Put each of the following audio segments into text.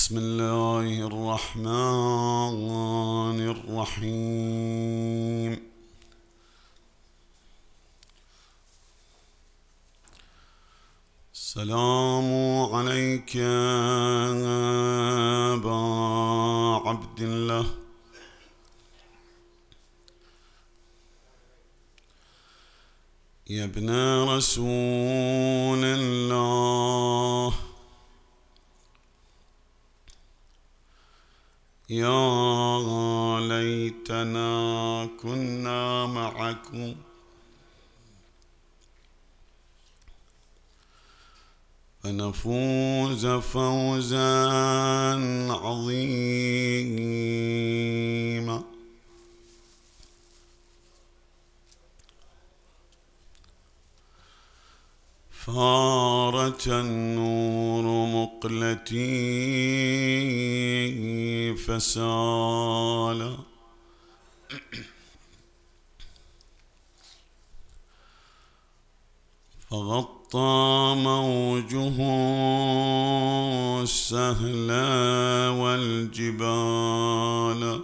بسم الله الرحمن الرحيم. السلام عليك أبا عبد الله يا ابن رسول الله، يا ليتنا كنا معكم فنفوز فوزا عظيما. فارت النور مقلتي فسال فغطى موجه السهل والجبال،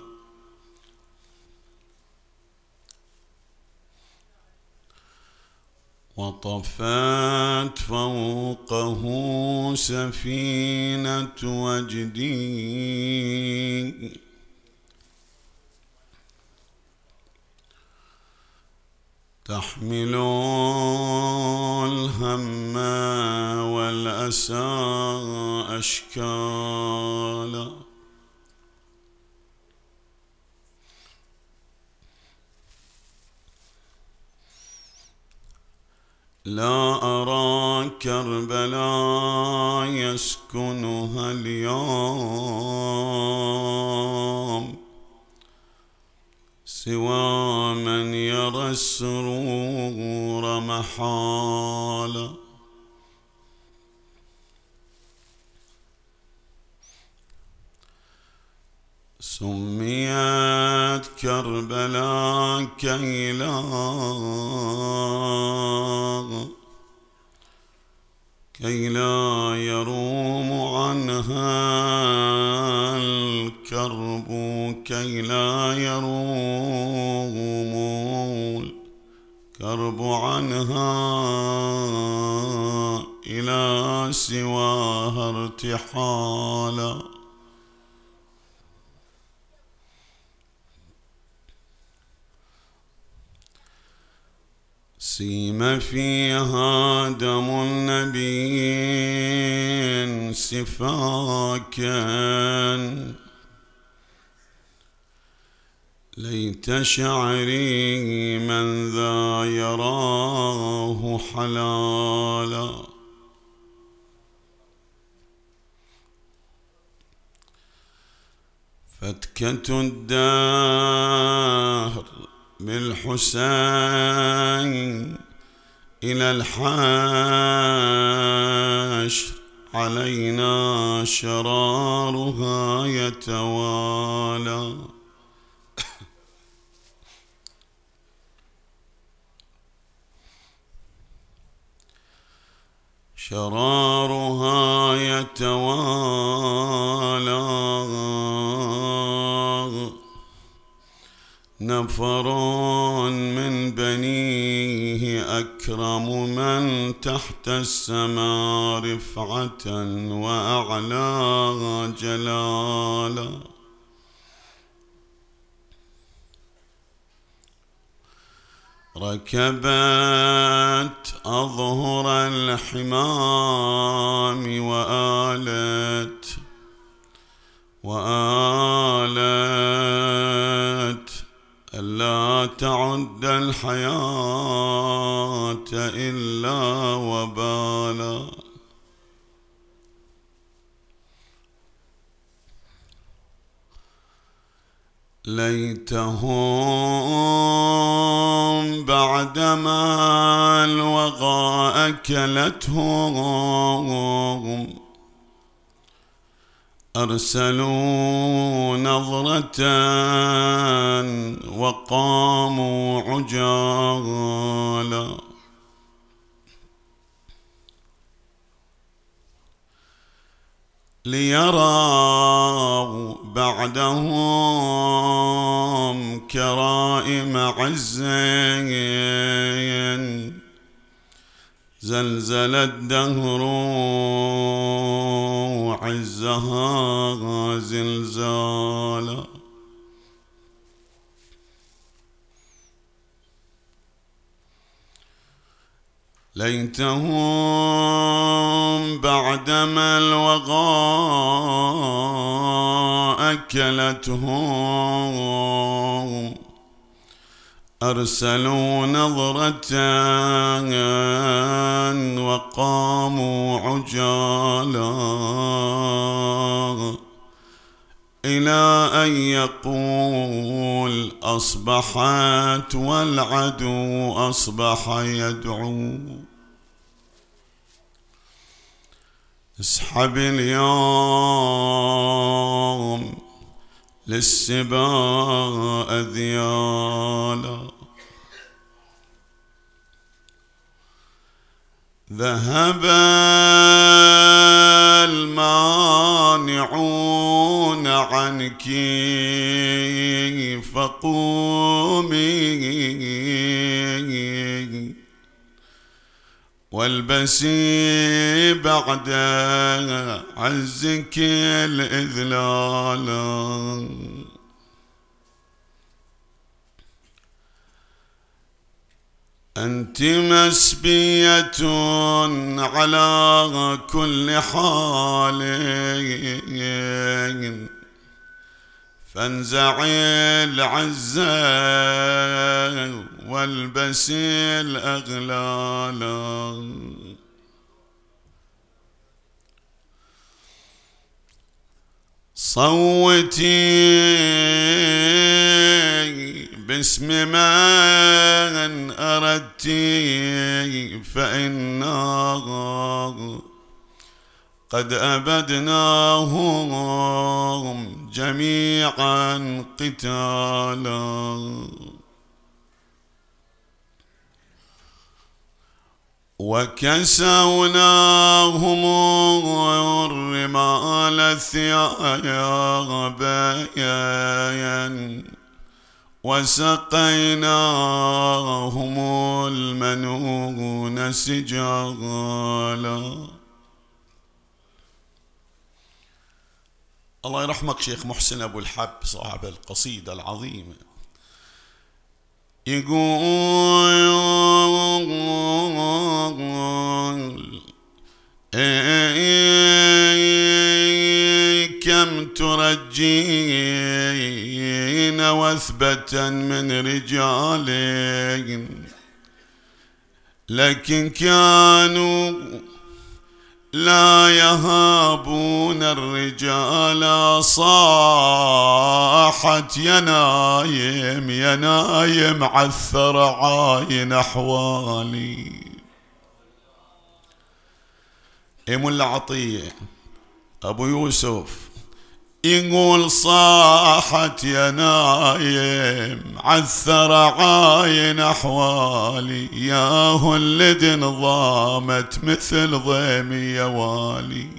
وطفت فوقه سفينة وجدي تحمل الهم والأسى أشكالا. لا أرى كربلاء يسكنها اليوم سوى من يرى السرور محالا. سميت كربلاء كي لا يروم عنها الكرب، كي لا يروم الكرب عنها إلى سواها ارتحالا. سيم فيها دم النبي سفاكا، ليت شعري من ذا يراه حلالا. فتكة الدهر بالحسين إلى الحشر علينا شرارها يتوالى. شرارها يتوالى. نفر من بنيه أكرم من تحت السماء رفعة وأعلى جلالا. ركبت أظهر الحمام وآلت ألا تعد الحياة إلا وبالا. ليتهم بعدما الوغى أكلتهم أرسلوا نظرة وقاموا عجالا. ليروا بعدهم كرائم عزين زلزل الدهر عزها زلزالا. ليتهم بعدما الوغى أكلتهم أرسلوا نظرة وقاموا عجالا إلى أن يقول أصبحت والعدو أصبح يدعو. اسحب اليوم للسباء ذيالا. ذهب المانعون عنك فقومي والبسي بعد عزك الإذلال. أنت مسبية على كل حال فانزعي العزة والبسي الأغلال. صوتي باسم من أردت فإنا قد أبدناهم جميعا قتالا. وكسوناهم الرمال ثيابا وسقيناهم المنون سجالا. الله يرحمك شيخ محسن أبو الحب صاحب القصيدة العظيمة، يقول كم ترجين وثبة من رجال لكن كانوا لا يهابون الرجال. صاحت يا نايم يا نايم عثر عاين أحوالي. ملا عطية أبو يوسف يقول صاحت يا نايم عثر عاين أحوالي ياهو اللد نظامت مثل ضيمي يا والي.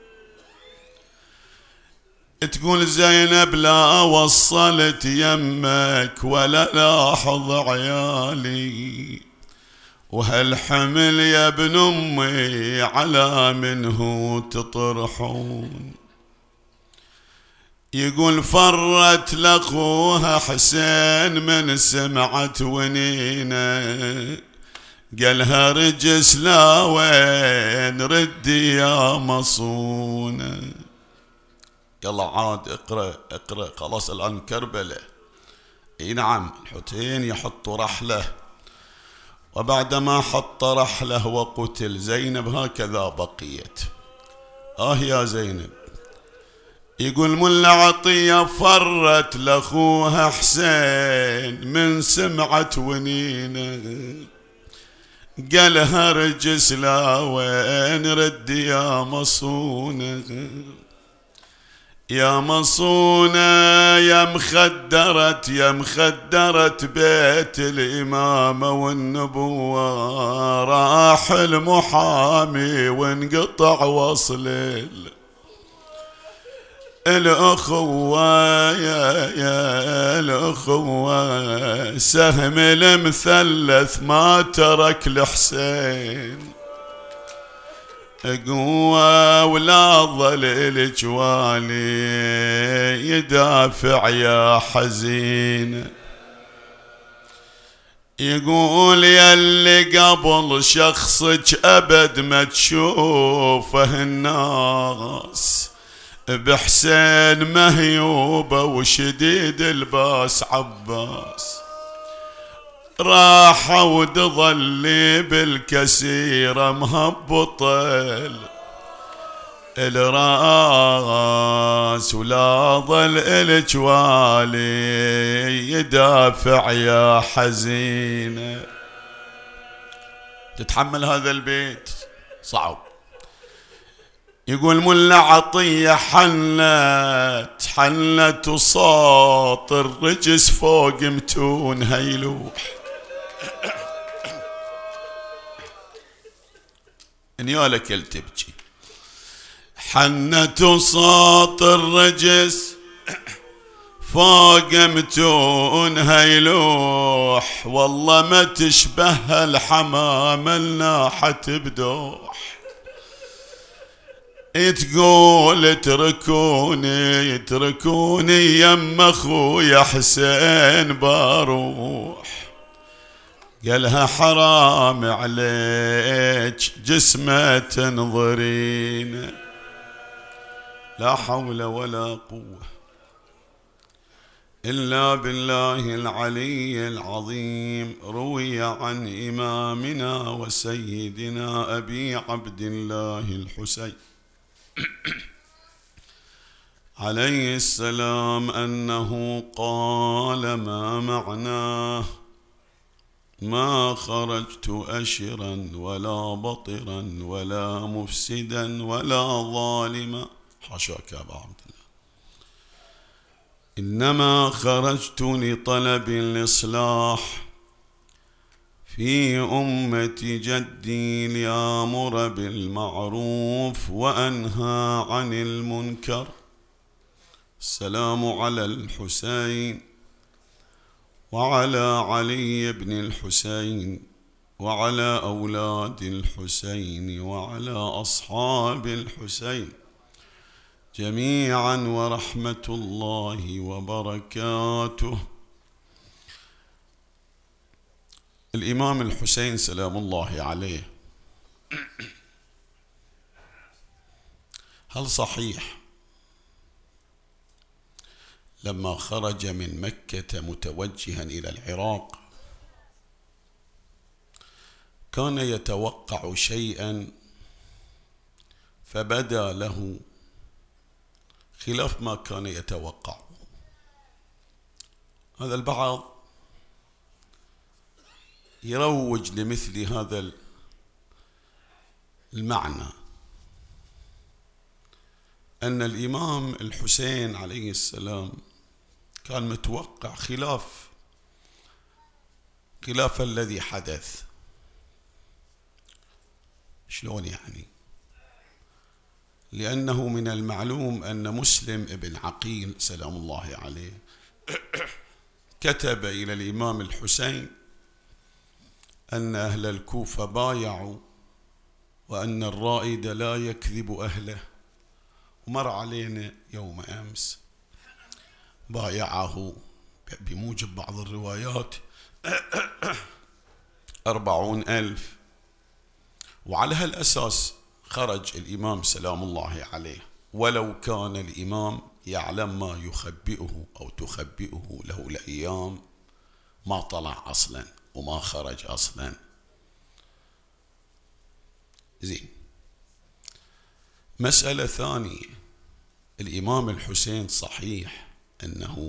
تقول زينب لا وصلت يمك ولا لاحظ عيالي وهالحمل يا ابن أمي على منه تطرحون. يقول فرت لأخوها حسين من سمعت ونينه قالها رجس لا وين ردي يا مصونة. يلا عاد اقرأ خلاص الآن كربلة. اي نعم الحسين يحط رحله وبعدما حط رحله وقتل زينب هكذا بقيت. يا زينب. يقول ملا عطية فرت لأخوها حسين من سمعت ونينه قالها رجس لا وين ردي يا مصونة. يا مصونة يا مخدرة بيت الإمامة والنبوة راح المحامي وانقطع وصل الأخوة يا الأخوة سهم المثلث ما ترك الحسين قوة ولا ظل الجوالي يدافع يا حزين. يقول ياللي قبل شخصك أبد ما تشوفه الناس بحسين مهيوبة وشديد الباس عباس راح وتظلي بالكسيرة مهبطة الراس ولا ظل الجوالي يدافع يا حزينة. تتحمل هذا البيت صعب. يقول ملا عطية حنت وصوت الرجس فوق متون هيلوح. نيالك تبكي. حنت وصوت الرجس فوق متون هيلوح والله ما تشبه الحمامة الناحة بدوح. تقول اتركوني يم اخويا حسين باروح. قالها حرام عليك جسمه تنظرين. لا حول ولا قوة إلا بالله العلي العظيم. روي عن إمامنا وسيدنا أبي عبد الله الحسين عليه السلام أنه قال ما معناه ما خرجت أشرا ولا بطرا ولا مفسدا ولا ظالما حاشاك يا أبا عبد الله إنما خرجت لطلب الإصلاح في أمة جدي لآمر بالمعروف وأنهى عن المنكر. السلام على الحسين وعلى علي بن الحسين وعلى أولاد الحسين وعلى أصحاب الحسين جميعا ورحمة الله وبركاته. الإمام الحسين سلام الله عليه هل صحيح لما خرج من مكة متوجها إلى العراق كان يتوقع شيئا فبدا له خلاف ما كان يتوقع؟ هذا البعض يروج لمثل هذا المعنى أن الإمام الحسين عليه السلام كان متوقع خلاف الذي حدث. شلون يعني؟ لأنه من المعلوم أن مسلم ابن عقيل سلام الله عليه كتب إلى الإمام الحسين أن أهل الكوفة بايعوا وأن الرائد لا يكذب أهله. ومر علينا يوم أمس بايعه بموجب بعض الروايات 40,000 وعلى هالأساس خرج الإمام سلام الله عليه ولو كان الإمام يعلم ما يخبئه أو تخبئه له الأيام ما طلع أصلا وما خرج أصلا. زين. مسألة ثانية، الإمام الحسين صحيح أنه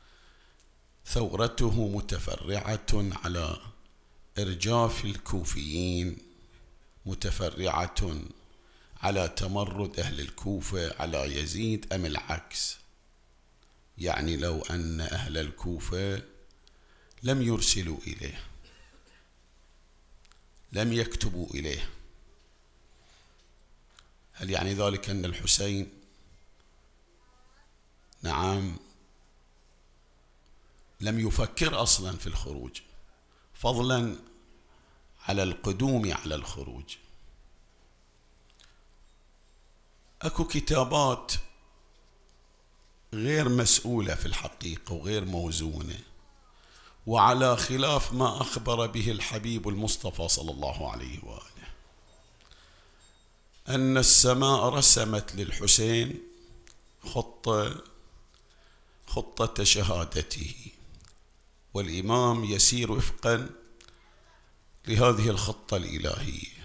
ثورته متفرعة على إرجاف الكوفيين، متفرعة على تمرد أهل الكوفة على يزيد أم العكس؟ يعني لو أن أهل الكوفة لم يرسلوا إليه، لم يكتبوا إليه، هل يعني ذلك أن الحسين نعم لم يفكر أصلا في الخروج، فضلا على القدوم على الخروج. أكو كتابات غير مسؤولة في الحقيقة وغير موزونة، وعلى خلاف ما أخبر به الحبيب المصطفى صلى الله عليه وآله، أن السماء رسمت للحسين خطة شهادته، والإمام يسير وفقا لهذه الخطة الإلهية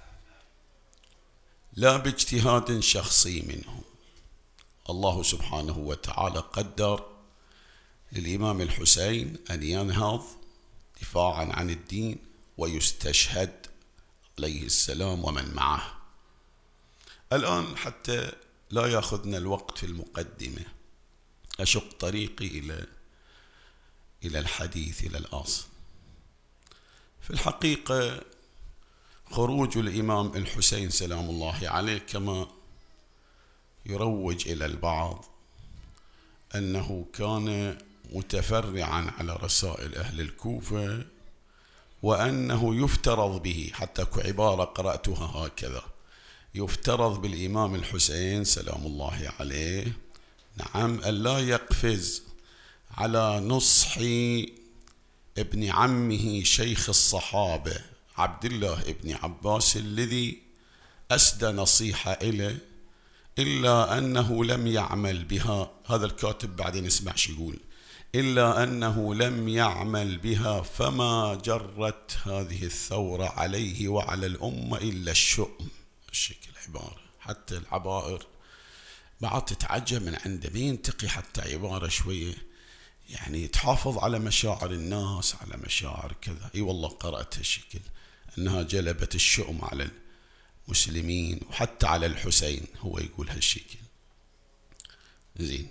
لا باجتهاد شخصي منه. الله سبحانه وتعالى قدر للإمام الحسين أن ينهض دفاعا عن الدين ويستشهد عليه السلام ومن معه. الآن حتى لا يأخذنا الوقت في المقدمة أشق طريقي إلى الحديث إلى الأصل. في الحقيقة خروج الإمام الحسين سلام الله عليه كما يروج إلى البعض أنه كان متفرعا على رسائل أهل الكوفة، وأنه يفترض به، حتى عبارة قرأتها هكذا: يفترض بالإمام الحسين سلام الله عليه نعم أن لا يقفز على نصح ابن عمه شيخ الصحابة عبد الله ابن عباس الذي أسدى نصيحة إليه، إلا أنه لم يعمل بها. هذا الكاتب بعدين اسمع شو يقول: إلا أنه لم يعمل بها، فما جرت هذه الثورة عليه وعلى الأمة إلا الشؤم. الشكل عبارة حتى العبائر بعد تتعجب من عنده، بينتقي حتى عبارة شوية يعني تحافظ على مشاعر الناس، على مشاعر كذا. اي والله قرأت هالشكل أنها جلبت الشؤم على المسلمين وحتى على الحسين، هو يقول هالشكل. زين،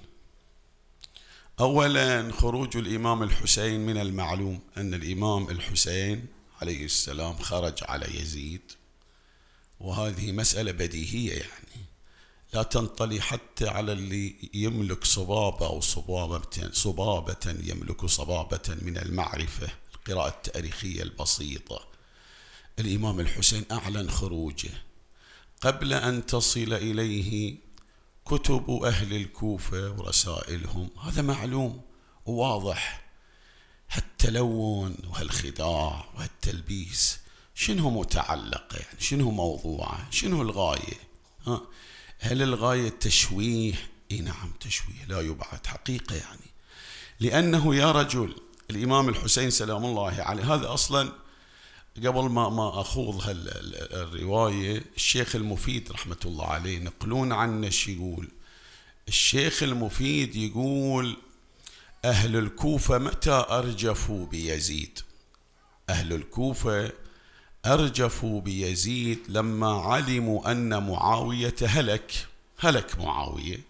أولا خروج الإمام الحسين من المعلوم أن الإمام الحسين عليه السلام خرج على يزيد، وهذه مسألة بديهية يعني لا تنطلي حتى على اللي يملك صبابة أو صبابة يملك صبابة من المعرفة القراءة التاريخية البسيطة. الإمام الحسين أعلن خروجه قبل أن تصل إليه كتب أهل الكوفة ورسائلهم، هذا معلوم وواضح. هالتلون وهالخداع وهالتلبيس شنو متعلقة يعني؟ شنو موضوعه؟ شنو الغاية؟ هل الغاية تشويه؟ نعم تشويه لا يبعد حقيقة يعني، لأنه يا رجل الإمام الحسين سلام الله عليه، هذا أصلا قبل ما أخوض الرواية الشيخ المفيد رحمة الله عليه ينقلون عنه شو يقول. الشيخ المفيد يقول: أهل الكوفة متى أرجفوا بيزيد؟ أهل الكوفة أرجفوا بيزيد لما علموا أن معاوية هلك معاوية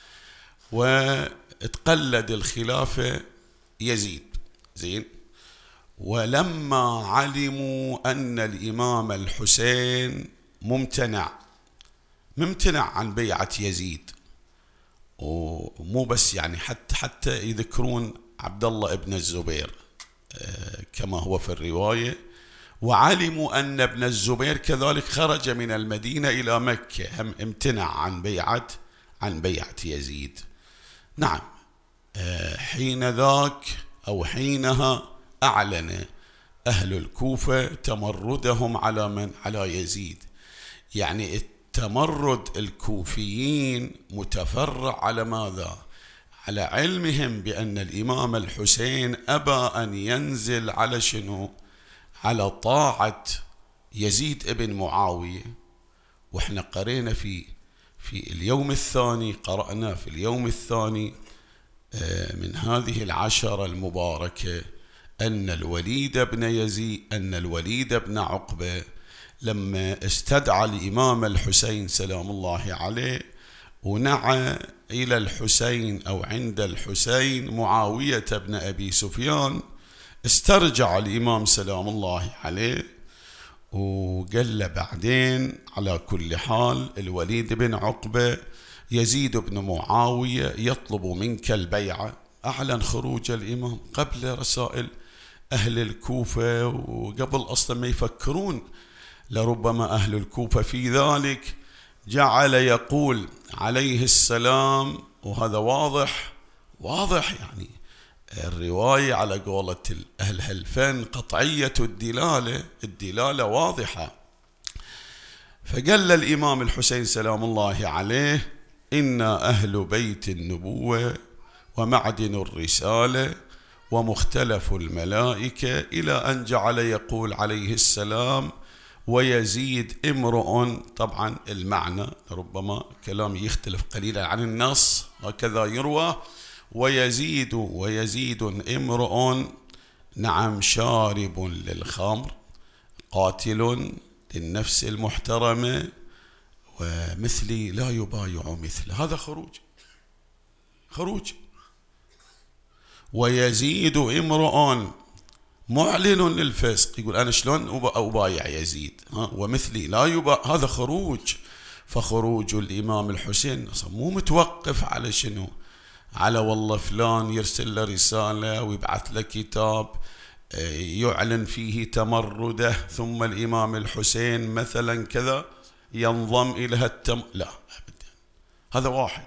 واتقلد الخلافة يزيد. زين، ولما علموا أن الإمام الحسين ممتنع عن بيعة يزيد، ومو بس يعني حتى يذكرون عبد الله ابن الزبير كما هو في الرواية، وعلموا أن ابن الزبير كذلك خرج من المدينة إلى مكة، هم امتنع عن بيعة يزيد. نعم، حين ذاك أو حينها أعلن أهل الكوفة تمردهم على يزيد. يعني التمرد الكوفيين متفرع على ماذا؟ على علمهم بأن الإمام الحسين أبى أن ينزل على شنو؟ على طاعة يزيد ابن معاوية. وإحنا قرأنا في اليوم الثاني، قرأنا في اليوم الثاني من هذه العشرة المباركة أن الوليد بن عقبة لما استدعى الإمام الحسين سلام الله عليه ونعى إلى الحسين أو عند الحسين معاوية بن أبي سفيان، استرجع الإمام سلام الله عليه وقال له بعدين على كل حال الوليد بن عقبة يزيد بن معاوية يطلب منك البيعة. أعلن خروج الإمام قبل رسائل أهل الكوفة، وقبل أصلا ما يفكرون لربما أهل الكوفة في ذلك، جعل يقول عليه السلام، وهذا واضح يعني الرواية على قولة أهل الفن قطعية الدلالة واضحة. فقال الإمام الحسين سلام الله عليه: إنا أهل بيت النبوة ومعدن الرسالة ومختلف الملائكة، إلى أن جعل يقول عليه السلام: ويزيد امرؤ. طبعا المعنى ربما كلام يختلف قليلا عن النص، هكذا يروى: ويزيد امرؤ، نعم، شارب للخمر، قاتل للنفس المحترمة، ومثلي لا يبايع مثل. هذا خروج. ويزيد امرؤ معلن للفسق، يقول أنا شلون أبايع يزيد، ومثلي لا يبايع. هذا خروج. فخروج الإمام الحسين مو متوقف على شنو؟ على والله فلان يرسل له رسالة ويبعث له كتاب يعلن فيه تمرده، ثم الإمام الحسين مثلا كذا ينضم إلى لا أبدا. هذا واحد.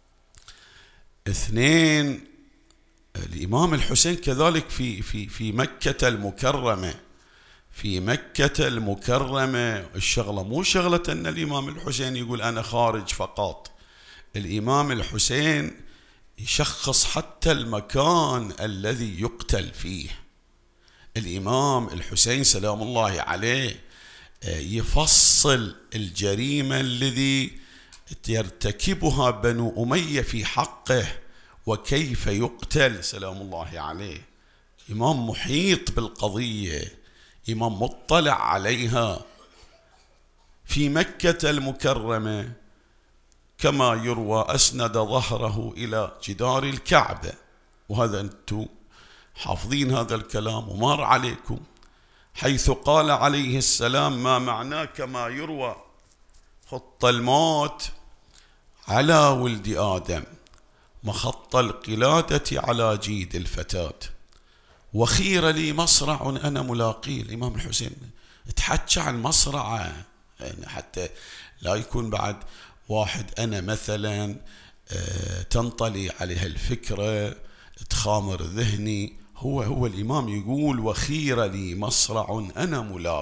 اثنين، الإمام الحسين كذلك في مكة المكرمة. في مكة المكرمة الشغلة مو شغلة أن الإمام الحسين يقول أنا خارج فقط. الإمام الحسين يشخص حتى المكان الذي يقتل فيه. الإمام الحسين سلام الله عليه يفصل الجريمة الذي يرتكبها بنو أمية في حقه وكيف يقتل سلام الله عليه. إمام محيط بالقضية، إمام مطلع عليها. في مكة المكرمة كما يروى أسند ظهره إلى جدار الكعبة، وهذا أنتم حافظين هذا الكلام ومر عليكم، حيث قال عليه السلام ما معناه كما يروى: خط الموت على ولد آدم، مخط القلادة على جيد الفتاة، وخير لي مصرع أنا ملاقيه. الإمام الحسين تحكى عن مصرعه، يعني حتى لا يكون بعد واحد أنا مثلا تنطلي عليها الفكرة تخامر ذهني. هو الإمام يقول وخير لي مصرع أنا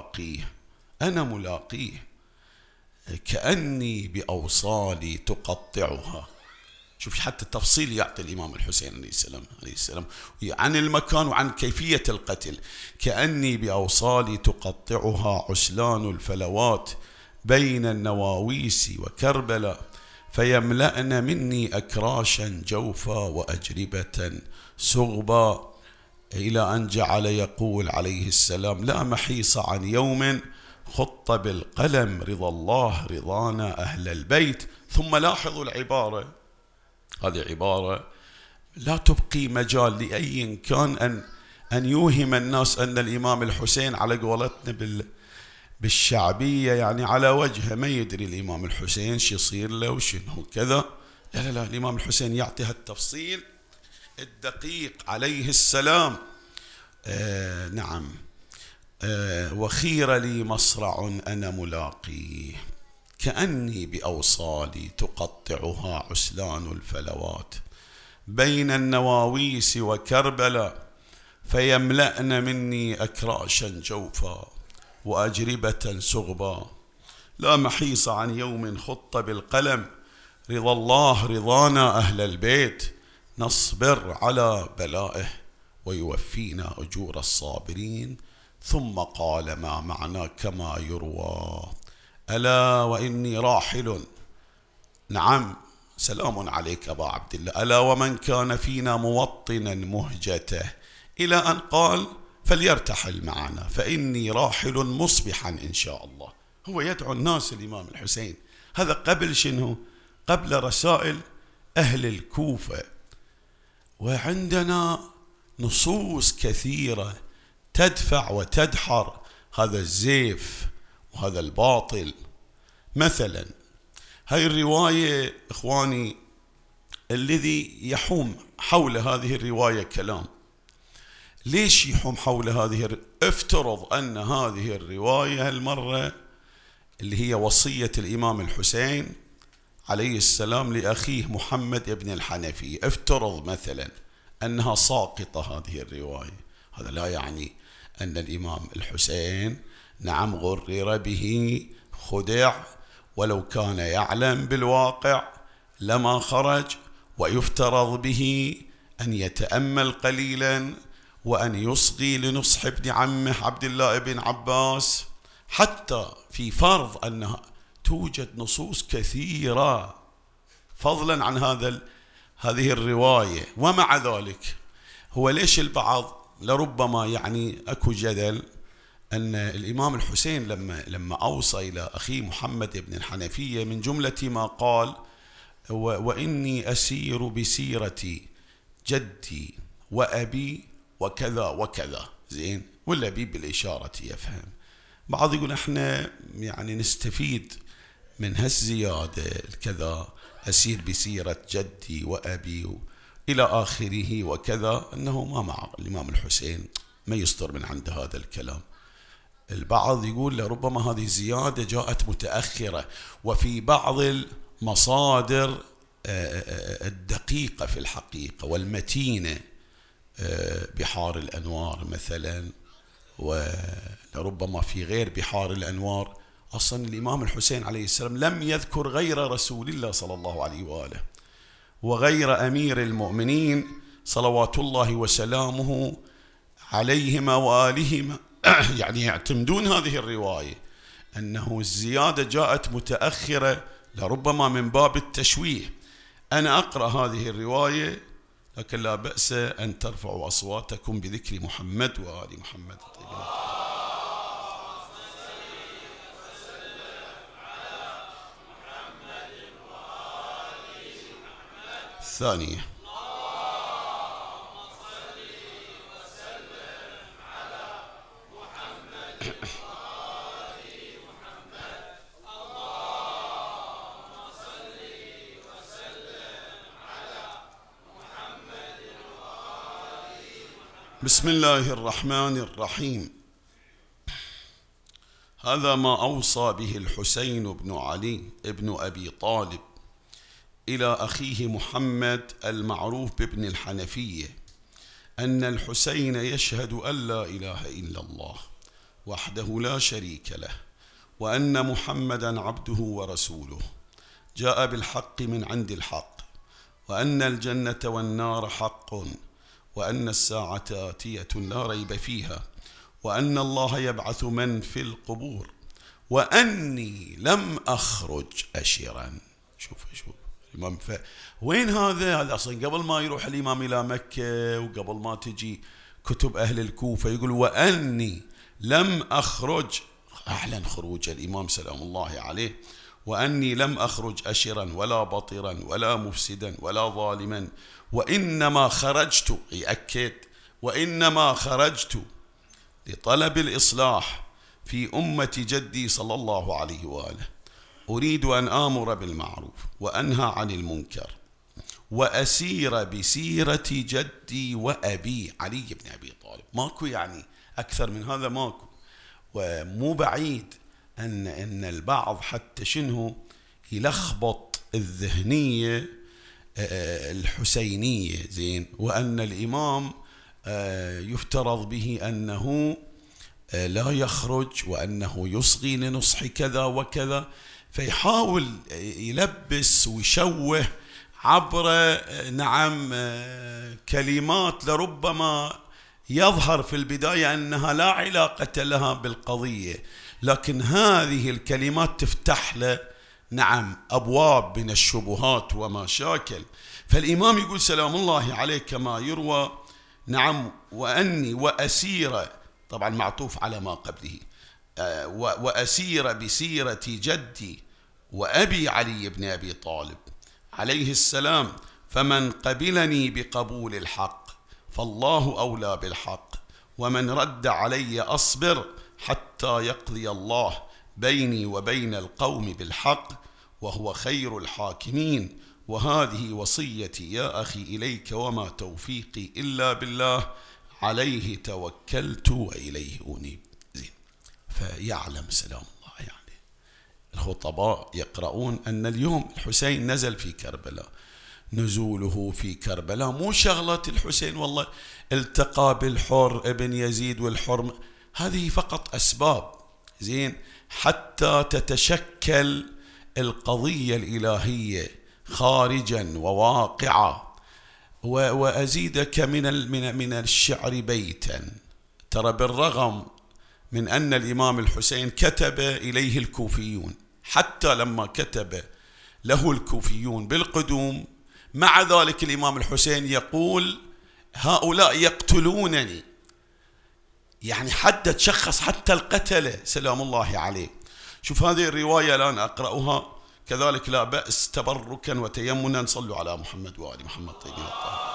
ملاقيه كأني بأوصالي تقطعها. شوف حتى التفصيل يعطي الإمام الحسين عليه السلام عن المكان وعن كيفية القتل: كأني بأوصالي تقطعها عسلان الفلوات بين النواويس وكربلاء، فيملأن مني أكراشا جوفا وأجربة سغبا، إلى أن جعل يقول عليه السلام: لا محيص عن يوم خط بالقلم رضا الله رضانا أهل البيت. ثم لاحظوا العبارة، هذه عبارة لا تبقي مجال لأي كان أن يوهم الناس أن الإمام الحسين على قولتنا بالشعبية يعني على وجهه، ما يدري الإمام الحسين شو يصير له وشنو كذا. لا، الإمام الحسين يعطيها التفصيل الدقيق عليه السلام. نعم. وخير لي مصرع أنا ملاقيه كأني بأوصالي تقطعها عسلان الفلوات بين النواويس وكربلاء، فيملأن مني أكراشا جوفا وأجربة سغبا، لا محيص عن يوم خط بالقلم رضا الله رضانا أهل البيت، نصبر على بلائه ويوفينا أجور الصابرين. ثم قال ما معنى كما يروى: ألا وإني راحل. نعم، سلام عليك أبا عبد الله. ألا ومن كان فينا موطنا مهجته، إلى أن قال: فليرتحل معنا فإني راحل مصبحا إن شاء الله. هو يدعو الناس الإمام الحسين. هذا قبل شنو؟ قبل رسائل أهل الكوفة. وعندنا نصوص كثيرة تدفع وتدحر هذا الزيف وهذا الباطل. مثلا هاي الرواية إخواني الذي يحوم حول هذه الرواية كلام. ليش يحوم حول هذه افترض أن هذه الرواية هالمرة اللي هي وصية الإمام الحسين عليه السلام لأخيه محمد ابن الحنفية، افترض مثلا أنها ساقطة هذه الرواية. هذا لا يعني أن الإمام الحسين نعم غرر به، خدع، ولو كان يعلم بالواقع لما خرج. ويفترض به أن يتأمل قليلا وأن يصغي لنصح ابن عمه عبد الله بن عباس، حتى في فرض أنها توجد نصوص كثيرة فضلا عن هذه الرواية. ومع ذلك هو ليش البعض لربما يعني أكو جدل أن الإمام الحسين لما أوصى إلى أخي محمد بن الحنفية من جملة ما قال وإني أسير بسيرة جدي وأبي وكذا وكذا، زين، ولا بي بالإشارة يفهم. بعض يقول احنا يعني نستفيد من هالزيادة كذا، أسير بسيرة جدي وأبي إلى آخره وكذا، أنه ما مع الإمام الحسين ما يصدر من عند هذا الكلام. البعض يقول لربما هذه الزيادة جاءت متأخرة، وفي بعض المصادر الدقيقة في الحقيقة والمتينة، بحار الأنوار مثلا، ولربما في غير بحار الأنوار، أصلا الإمام الحسين عليه السلام لم يذكر غير رسول الله صلى الله عليه وآله وغير أمير المؤمنين صلوات الله وسلامه عليهما وآلهما. يعني يعتمدون هذه الرواية أنه الزيادة جاءت متأخرة لربما من باب التشويه. أنا أقرأ هذه الرواية، لكن لا بأس أن ترفعوا أصواتكم بذكر محمد وآل محمد. الثانية بسم الله الرحمن الرحيم. هذا ما أوصى به الحسين بن علي بن أبي طالب إلى أخيه محمد المعروف بابن الحنفية، أن الحسين يشهد أن لا إله إلا الله وحده لا شريك له، وأن محمدا عبده ورسوله جاء بالحق من عند الحق، وأن الجنة والنار حق، وأن الساعة آتية لا ريب فيها، وأن الله يبعث من في القبور، وأني لم أخرج أشرا. شوف الإمام وين هذا أصلا قبل ما يروح الإمام إلى مكة وقبل ما تجي كتب أهل الكوفة يقول وأني لم أخرج، أعلن خروج الإمام سلام الله عليه، وأني لم أخرج أشرا ولا بطرا ولا مفسدا ولا ظالما، وإنما خرجت، يأكد، وإنما خرجت لطلب الإصلاح في أمة جدي صلى الله عليه وآله، أريد أن آمر بالمعروف وأنهى عن المنكر وأسير بسيرة جدي وأبي علي بن أبي طالب. ماكو يعني أكثر من هذا ماكو. ومو بعيد أن البعض حتى شنه يلخبط الذهنية الحسينية، زين، وأن الإمام يفترض به أنه لا يخرج وأنه يصغي لنصح كذا وكذا، فيحاول يلبس ويشوه عبر نعم كلمات لربما يظهر في البداية أنها لا علاقة لها بالقضية، لكن هذه الكلمات تفتح له نعم أبواب من الشبهات ومشاكل. فالإمام يقول سلام الله عليه كما يروى نعم وأني وأسير، طبعا معطوف على ما قبله، وأسير بسيرة جدي وأبي علي بن أبي طالب عليه السلام، فمن قبلني بقبول الحق فالله أولى بالحق، ومن رد علي أصبر حتى يقضي الله بيني وبين القوم بالحق، وهو خير الحاكمين، وهذه وصيتي يا أخي إليك، وما توفيقي إلا بالله، عليه توكلت وإليه أنيب. زين. فيعلم سلام الله يعني الخطباء يقرؤون أن اليوم الحسين نزل في كربلاء، نزوله في كربلاء مو شغلة الحسين والله التقى بالحر ابن يزيد والحر، هذه فقط أسباب زين حتى تتشكل القضية الإلهية خارجا وواقعا. وأزيدك من الشعر بيتا، ترى بالرغم من أن الإمام الحسين كتب إليه الكوفيون، حتى لما كتب له الكوفيون بالقدوم، مع ذلك الإمام الحسين يقول هؤلاء يقتلونني، يعني حتى تشخص حتى القتلة سلام الله عليه. شوف هذه الرواية الآن أقرأها كذلك لا بأس تبركا وتيمنا. صلوا على محمد وآل محمد طيبين الطاهرين.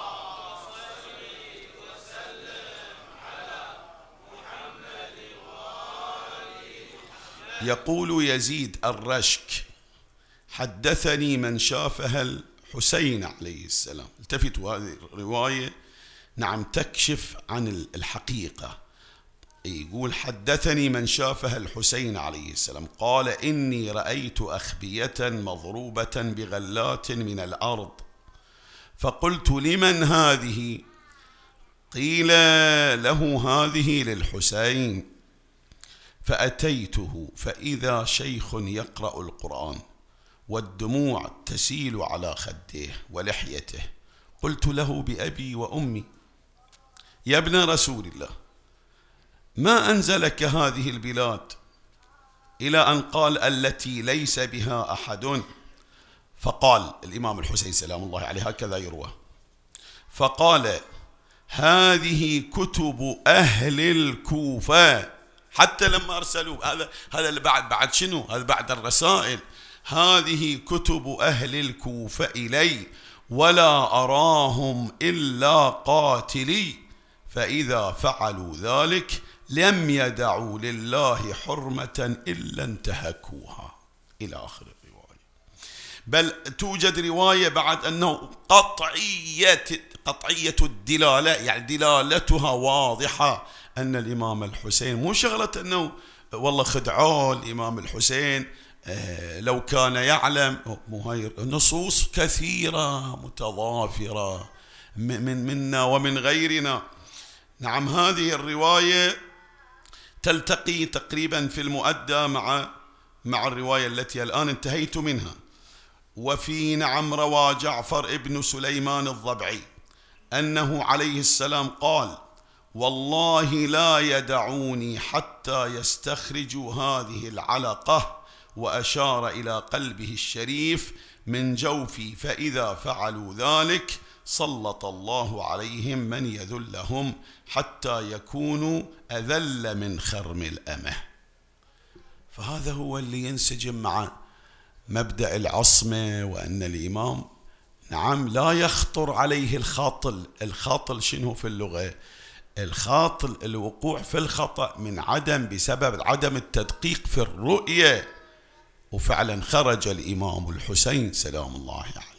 يقول يزيد الرشك حدثني من شافها الحسين عليه السلام. التفتوا، هذه الرواية نعم تكشف عن الحقيقة. يقول حدثني من شافها الحسين عليه السلام قال إني رأيت أخبية مضروبة بغلات من الأرض، فقلت لمن هذه؟ قيل له هذه للحسين. فأتيته فإذا شيخ يقرأ القرآن والدموع تسيل على خديه ولحيته. قلت له بأبي وأمي يا ابن رسول الله، ما أنزلك هذه البلاد؟ إلى أن قال التي ليس بها أحد. فقال الإمام الحسين سلام الله عليه، هكذا يروى، فقال هذه كتب أهل الكوفة. حتى لما أرسلوا هذا اللي بعد شنو؟ هذا بعد الرسائل. هذه كتب أهل الكوفة إلي، ولا أراهم إلا قاتلي، فإذا فعلوا ذلك لم يدعوا لله حرمة إلا انتهكوها، إلى آخر الرواية. بل توجد رواية بعد أنه قطعية الدلالة، يعني دلالتها واضحة أن الإمام الحسين مو شغلة أنه والله خدعوا الإمام الحسين لو كان يعلم. نصوص كثيرة متضافرة منا ومن غيرنا. نعم هذه الرواية تلتقي تقريبا في المؤدى مع الرواية التي الآن انتهيت منها. وفي نعم روى جعفر ابن سليمان الضبعي أنه عليه السلام قال والله لا يدعوني حتى يستخرجوا هذه العلقة، وأشار إلى قلبه الشريف من جوفي، فإذا فعلوا ذلك سلط الله عليهم من يذلهم حتى يكونوا أذل من خرم الأمة. فهذا هو اللي ينسجم مع مبدأ العصمة، وأن الإمام نعم لا يخطر عليه الخاطل. الخاطل شنو في اللغة؟ الخاطل الوقوع في الخطأ بسبب عدم التدقيق في الرؤية. وفعلا خرج الإمام الحسين سلام الله عليه،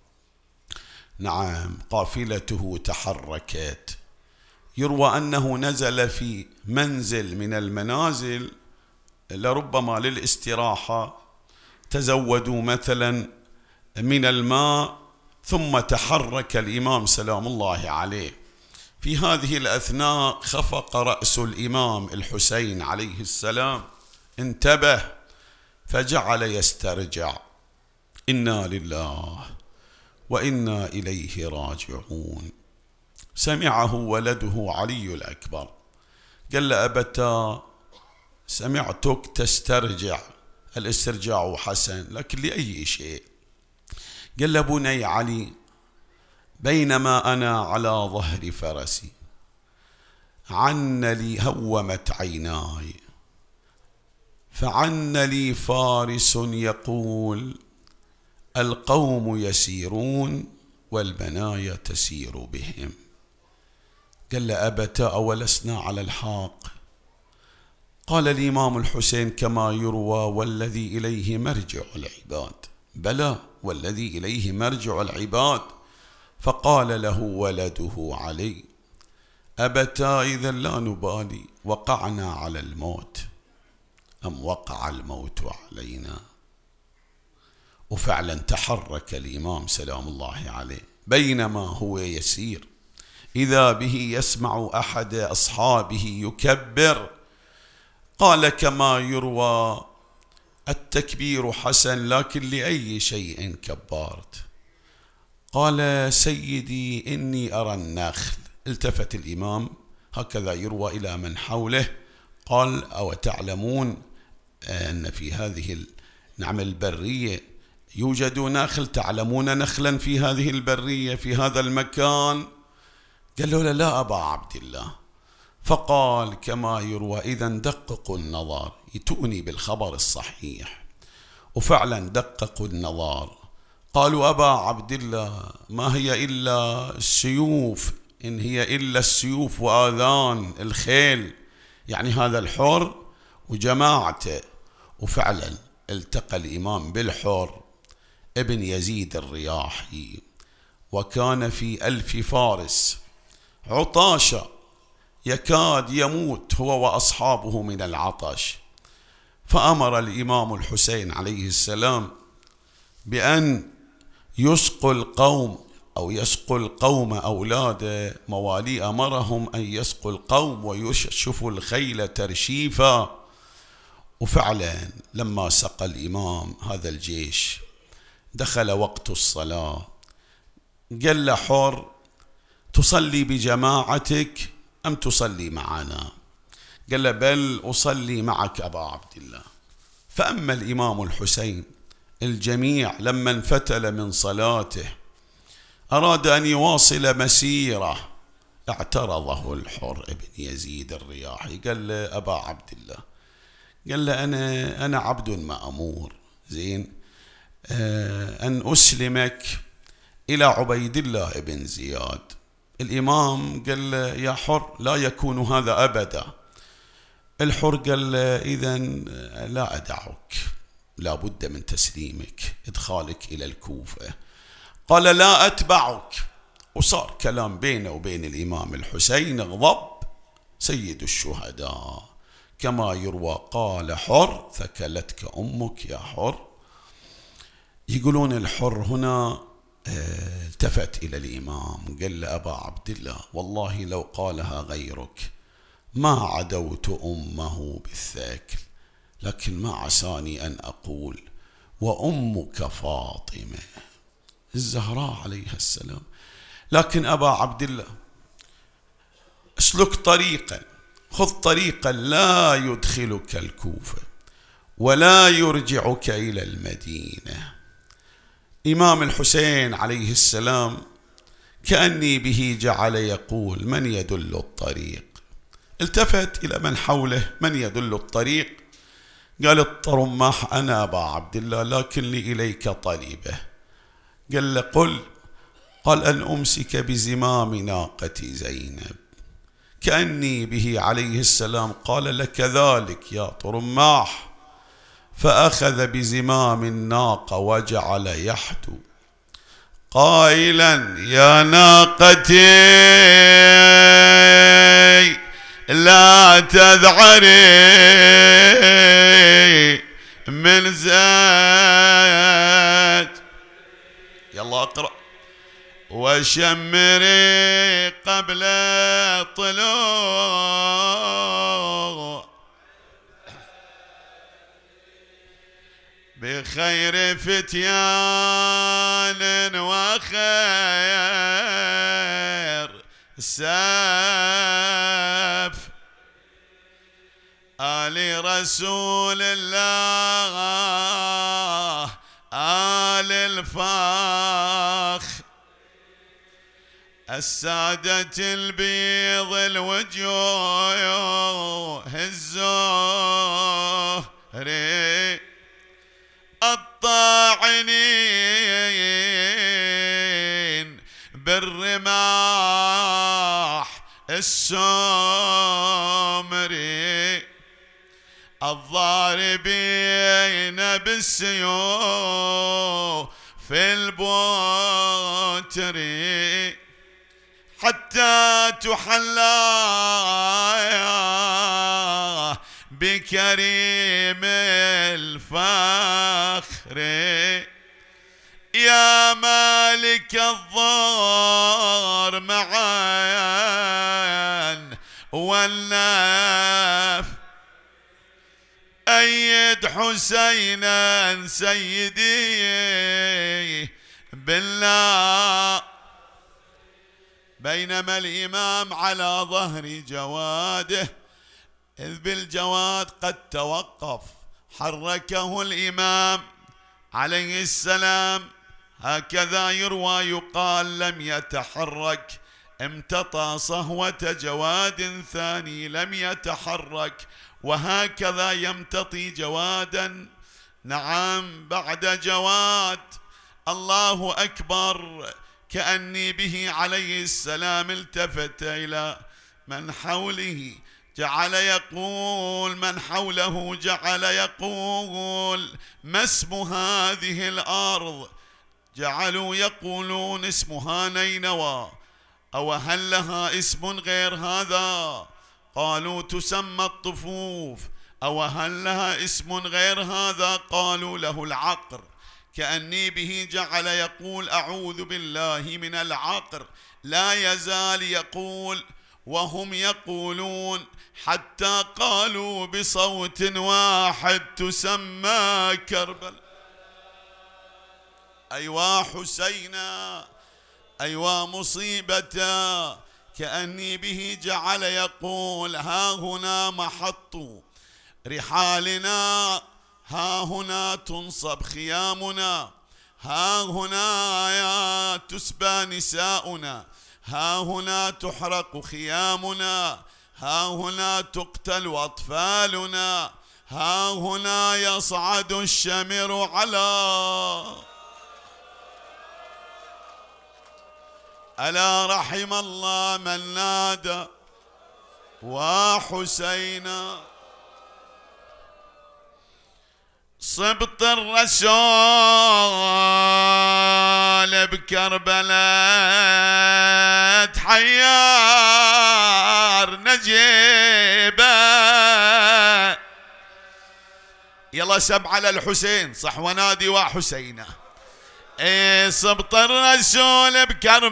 نعم قافلته تحركت. يروى أنه نزل في منزل من المنازل لربما للاستراحة، تزودوا مثلا من الماء، ثم تحرك الإمام سلام الله عليه. في هذه الأثناء خفق رأس الإمام الحسين عليه السلام، انتبه، فجعل يسترجع إنا لله وإنا إليه راجعون. سمعه ولده علي الأكبر، قال له أبتا سمعتك تسترجع، الاسترجاع حسن لكن لأي شيء؟ قال له بني علي بينما أنا على ظهر فرسي عن لي هومت عيناي، فعن لي فارس يقول القوم يسيرون والبنايا تسير بهم. قال له أبتا أولسنا على الحاق؟ قال الإمام الحسين: كما يروى والذي إليه مرجع العباد. بلى، والذي إليه مرجع العباد. فقال له ولده علي: أبتا إذا لا نبالي وقعنا على الموت أم وقع الموت علينا. وفعلا تحرك الإمام سلام الله عليه، بينما هو يسير إذا به يسمع أحد أصحابه يكبر. قال: كما يروى التكبير حسن، لكن لأي شيء كبرت؟ قال: سيدي إني أرى النخل. التفت الإمام هكذا يروى إلى من حوله، قال: أو تعلمون أن في هذه نعم البرية يوجد نخل؟ تعلمون نخلا في هذه البرية في هذا المكان؟ قالوا له: لا أبا عبد الله. فقال: كما يروى إذا دققوا النظر، يتوني بالخبر الصحيح. وفعلا دققوا النظر، قالوا: أبا عبد الله ما هي إلا السيوف، إن هي إلا السيوف وآذان الخيل، يعني هذا الحر وجماعته. وفعلا التقى الإمام بالحر ابن يزيد الرياحي، وكان في 1000 فارس، عطاشا يكاد يموت هو وأصحابه من العطش. فأمر الإمام الحسين عليه السلام بأن يسقوا القوم، أو يسقوا القوم أولاد موالي، أمرهم أن يسقوا القوم ويشفوا الخيل ترشيفا. وفعلا لما سقى الإمام هذا الجيش دخل وقت الصلاة، قال له: حر تصلي بجماعتك أم تصلي معنا؟ قال له: بل أصلي معك أبا عبد الله. فأما الإمام الحسين الجميع لما انفتل من صلاته أراد أن يواصل مسيره، اعترضه الحر ابن يزيد الرياحي، قال له: أبا عبد الله، قال له: أنا عبد مأمور، زين، أن أسلمك إلى عبيد الله بن زياد. الإمام قال له: يا حر لا يكون هذا أبدا. الحر قال له: إذن لا أدعك، لا بد من تسليمك، إدخالك إلى الكوفة. قال: لا أتبعك. وصار كلام بينه وبين الإمام الحسين، غضب سيد الشهداء كما يروى. قال حر: ثكلتك أمك يا حر. يقولون الحر هنا التفت إلى الإمام قال له: أبا عبد الله والله لو قالها غيرك ما عدوت أمه بالثكل، لكن ما عساني أن أقول وأمك فاطمة الزهراء عليها السلام. لكن أبا عبد الله اسلك طريقا، خذ طريقا لا يدخلك الكوفة ولا يرجعك إلى المدينة. إمام الحسين عليه السلام كأني به جعل يقول: من يدل الطريق؟ التفت إلى من حوله: من يدل الطريق؟ قال: الطرماح أنا أبا عبد الله، لكن لي إليك طلبة. قال له: قل. قال: أن أمسك بزمام ناقة زينب. كأني به عليه السلام قال: لك ذلك يا طرماح. فأخذ بزمام الناقة وجعل يحدو قائلا: يا ناقتي لا تذعري من زاد، يلا اقرأ، وشمري قبل طلوع بخير فتيان وخير ساف آل رسول الله آل الفاخ السادة البيض الوجوه الزهري الطاعنين بالرماح السمري الضاربين بالسيوف في البوتر حتى تحلى بكريم الفخر يا مالك الضار معا والناف أيد حسينا سيدي بالله. بينما الإمام على ظهر جواده إذ بالجواد قد توقف، حركه الإمام عليه السلام، هكذا يروى يقال لم يتحرك، امتطى صهوة جواد ثاني لم يتحرك، وهكذا يمتطي جوادا نعم بعد جواد. الله أكبر. كأني به عليه السلام التفت إلى من حوله جعل يقول، من حوله جعل يقول ما اسم هذه الأرض؟ جعلوا يقولون اسمها نينوى، أو هل لها اسم غير هذا؟ قالوا تسمى الطفوف. أو هل لها اسم غير هذا؟ قالوا له العقر. كأني به جعل يقول أعوذ بالله من العقر. لا يزال يقول وهم يقولون حتى قالوا بصوت واحد تسمى كربلاء. أيوا حسينا، أيوا مصيبتا. كأني به جعل يقول ها هنا محط رحالنا، ها هنا تنصب خيامنا، ها هنا تسبى نساؤنا، ها هنا تحرق خيامنا، ها هنا تقتل أطفالنا، ها هنا يصعد الشمر على. ألا رحم الله من نادى وحسينا. صبط الرسول بكربلاء تحير نجيبه. يلا سب على الحسين صح ونادي وحسينه. صبط الرسول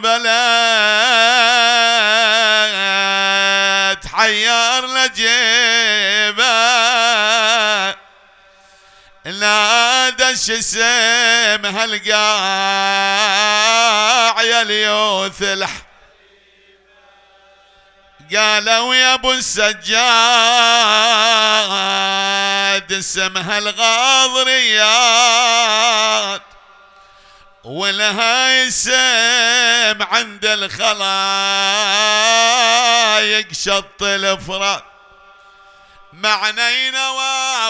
بكربلاء تحير نجيبه. نادى الشسم هالقاع يا اليوث قالوا يا ابو السجاد اسمها الغاضريات، ولها اسم عند الخلايق شط الفرات، مع نينوى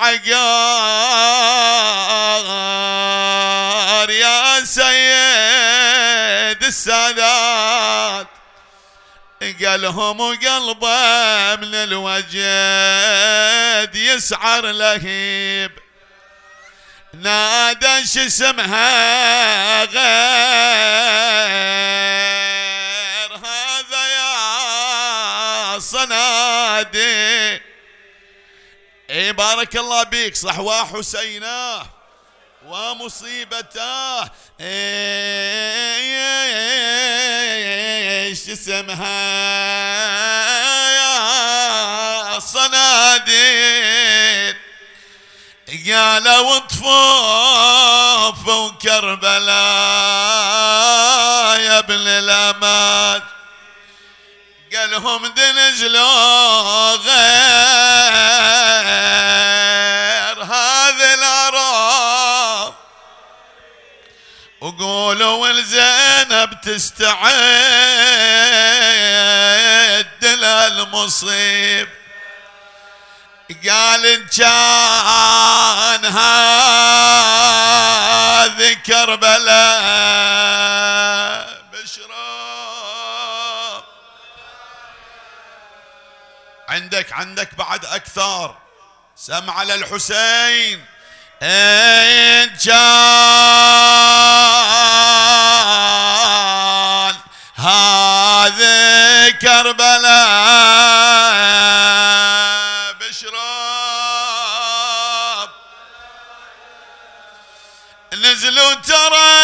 والعقار يا سيد السادات. قالهم قلبه من الوجد يسعر لهيب. نادى شو اسمها غير هذا يا صنادي. اي بارك الله بيك صح وحسيناه ومصيبته. ايش اسمها يا صناديد؟ قالوا طفوف وكربلاء يا ابن الأمان. قالهم دنجلوا غير هذه الأراض، وقولوا الزينب تستعد للمصيب. قال إن كان هذه كربلاء بشرى عندك بعد أكثر. سمع على الحسين إن كان هذه كربلاء بشراب نزلوا ترى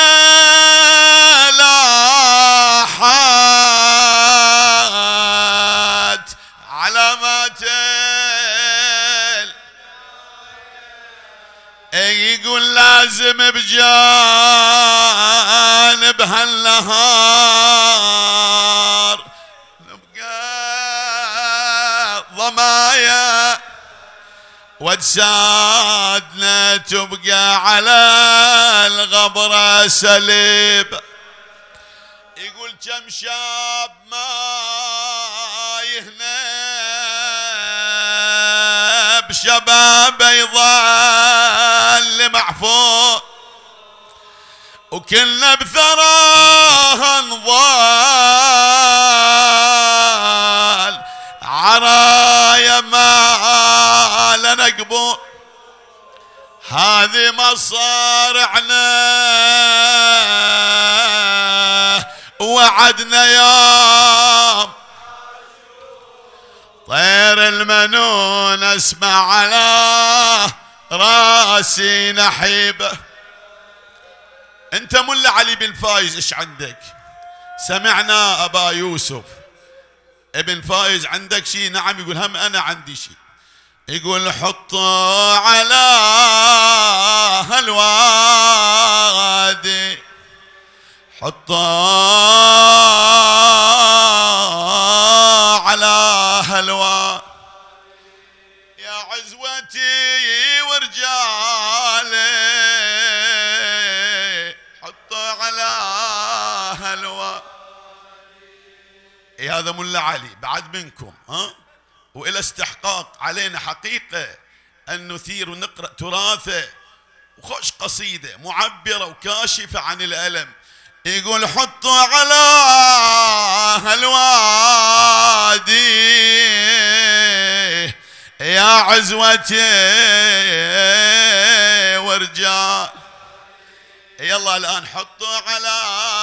لاحت علامات يقول لازم بجانب هالنهار نبقى ضمايا واجسادنا تبقى على الغبرة سليب. يقول كم شاب ما يهنى بشباب يظل محفوظ وكلنا بثراها نضال عرايا ما لنا قبول. هذه مصارعنا وعدنا يوم طير المنون اسمع على راسي نحيبه. انت ملا علي بن فايز ايش عندك؟ سمعنا ابا يوسف ابن فايز عندك شيء؟ نعم. يقول هم انا عندي شيء. يقول حطوا على هالوادي حطوا على هالوادي يا عزوتي ورجالي حطوا على هالوادي. هذا ملا علي بعد منكم ها، وإلى استحقاق علينا حقيقة أن نثير ونقرأ تراثه وخش قصيدة معبرة وكاشفة عن الألم. يقول حطوا على هالوادي يا عزوتي ورجال. يلا الآن حطوا على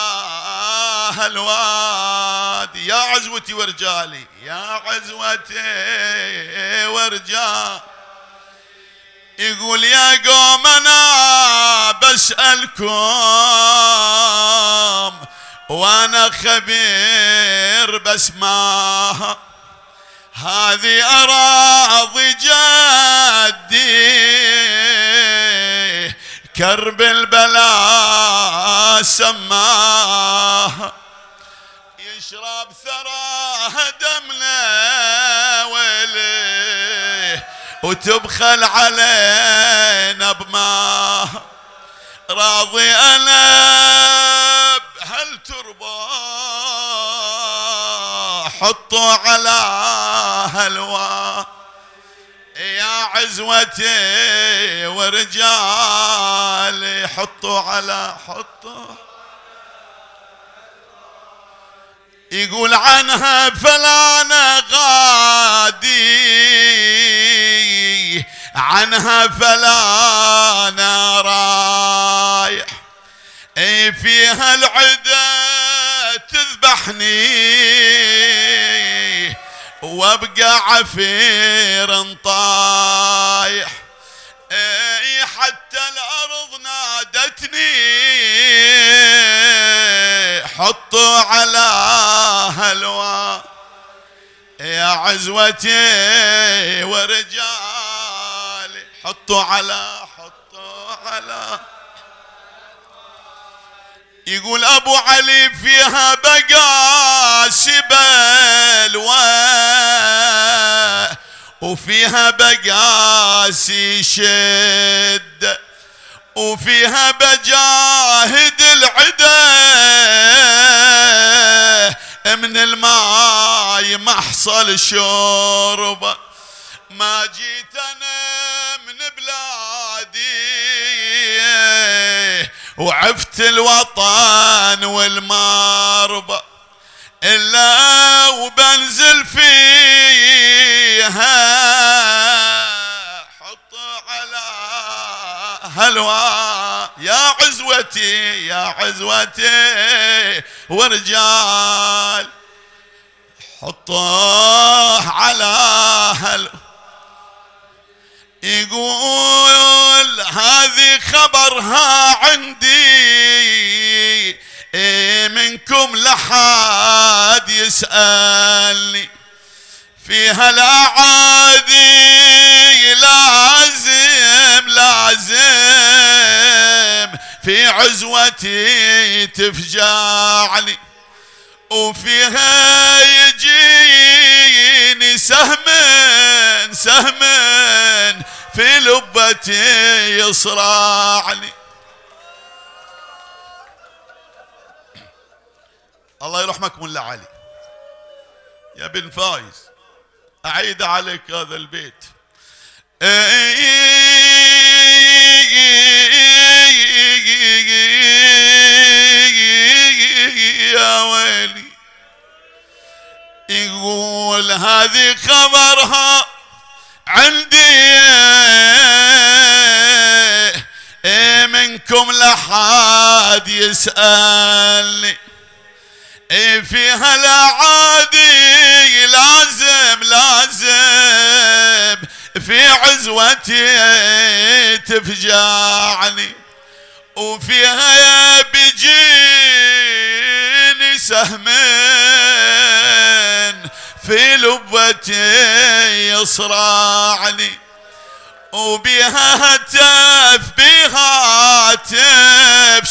هالوادي يا عزوتي ورجالي يا عزوتي ورجال. يقول يا قوم أنا بسألكم وأنا خبير بس ما هذه أراضي جدي كرب البلاء سماها يشرب ثراها دمنا ويليه وتبخل علينا بما راضي أنا بهالتربة حطوا على هالوا يا عزوتي ورجالي حطوا على حطوا. يقول عنها فلانا غادي عنها فلانا رايح فيها العدا تذبحني وابقى عفير طايح حتى الارض نادتني حطوا على هالوا يا عزوتي ورجالي حطوا على يقول ابو علي فيها بقى سبل وفيها بقاسي شد وفيها بجاهد العدا من الماي محصل شرب ما جيت انا من بلادي وعفت الوطن والمربى إلا وبنزل فيها هلوى يا عزوتي يا عزوتي ورجال حطوه على هل يقول هذه خبرها عندي منكم لحد يسألني فيها الأعادي لازم في عزوتي تفجعني وفيها يجيني سهم في لبتي يصرعني. الله يرحمك ملا علي يا بن فايز، أعيد عليك هذا البيت. يا ويلي يقول هذه خبرها عندي منكم لحد يسألني فيها الأعادي لازم في عزوتي تفجعني وفيها بيجيني سهمين في لبتي يصرعني وبيها هتف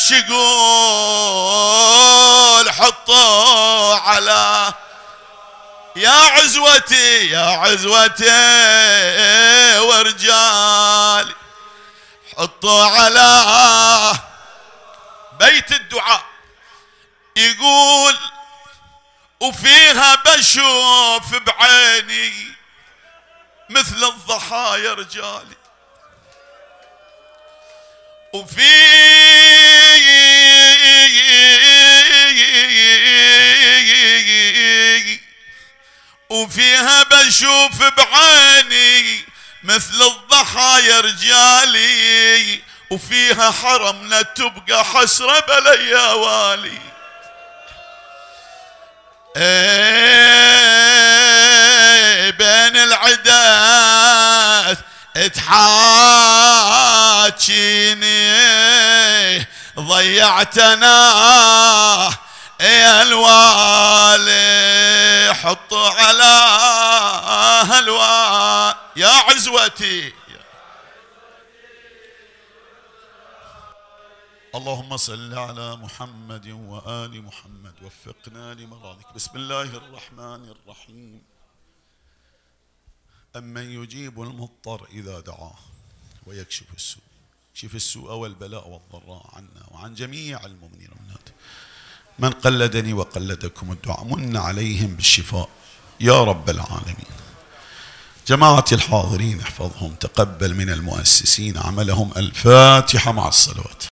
شقول حطوا على يا عزوتي ورجالي حطوا على بيت الدعاء. يقول وفيها بشوف بعيني مثل الضحايا رجالي وفيها بشوف بعيني مثل الضحايا رجالي وفيها حرمنا تبقى حسرة بلا والي. بين العدات تحاكيني ضيعتنا يا الوالي حطوا على هالوالي يا عزوتي. اللهم صل على محمد وآل محمد وفقنا لمرادك. بسم الله الرحمن الرحيم. أمن يجيب المضطر إذا دعاه ويكشف السوء، كشف السوء والبلاء والضراء عنا وعن جميع المؤمنين والمؤمنات. من قلدني وقلدكم الدعاء من عليهم بالشفاء يا رب العالمين. جماعة الحاضرين احفظهم، تقبل من المؤسسين عملهم. الفاتحة مع الصلوات.